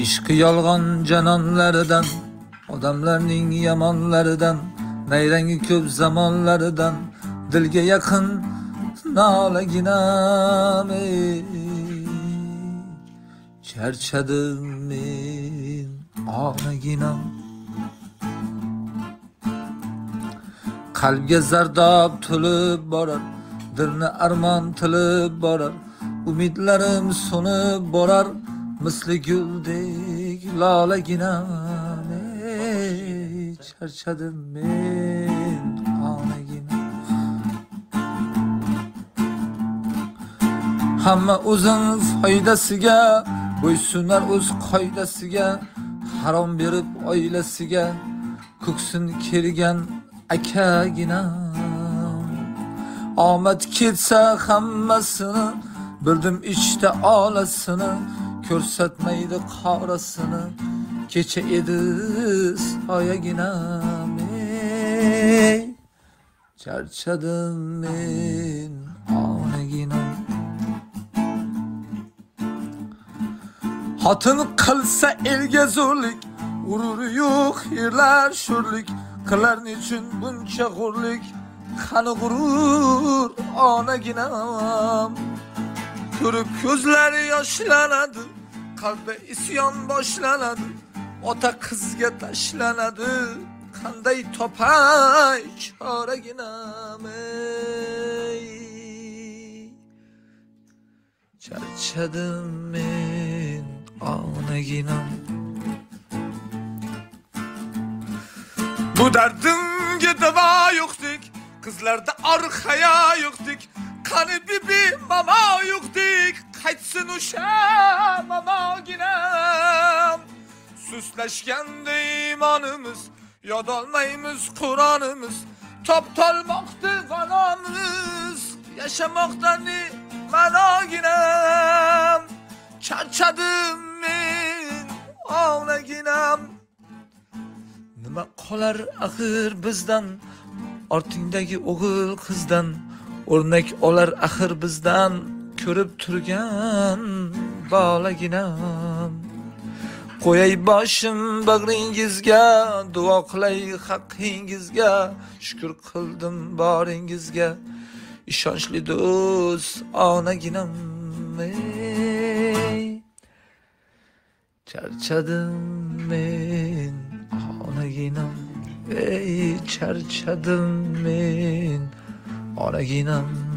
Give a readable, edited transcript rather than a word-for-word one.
ishqi yolg'on janonlaridan, odamlarning yomonlaridan, nayrangi ko'p zamonlaridan, dilga yaqin nolaginam charchadim men onaginam. Qalbga zardob to'lib borar, dilni armon tilib borar, umidlarim so'nib borar, misli guldek lolaginam charchadim men onaginam. Hamma o'zin foydasiga bo'ysunar o'z qoidasiga, harom berib oilasiga ko'ksin kergan akaginam. Omad ketsa hammasini, bildim ichda olasini, ko'rsatmaydi qorasini, kecha edi soyaginam charchadim men onaginam. Xotin qilsa elga zo'rlik, g'ururi yo'q yerlar sho'rlik, qilar nechun buncha g'urlik, qani g'urur onaginam. Ko'rib ko'zlari yoshlanadi, qalbi isyon boshlanadi, ota qizga tashlanadi, qanday topay choraginam charchadim men onaginam. Bu dardimga davo yo'qdek, qizlarda or-haya yo'qdek, qani bibi mamo yo'qdek, qaytsin o'sha mamoginam. Suslashganda iymonimiz, yod olmaymiz Qur'onimiz, toptolmoqda g'anamiz, yashamoqda ne ma'noginam. Charchadim men onaginam. Nima qolar axir bizdan, ortingdagi o'g'il qizdan, o'rnak olar axir bizdan, ko'rib turgan bolaginam. Qo'yay boshim bag'ringizga, duo qilay haqqingizga, shukr qildim boringizga, ishonchli do'st onaginam charchadim men onaginam charchadim men onaginam.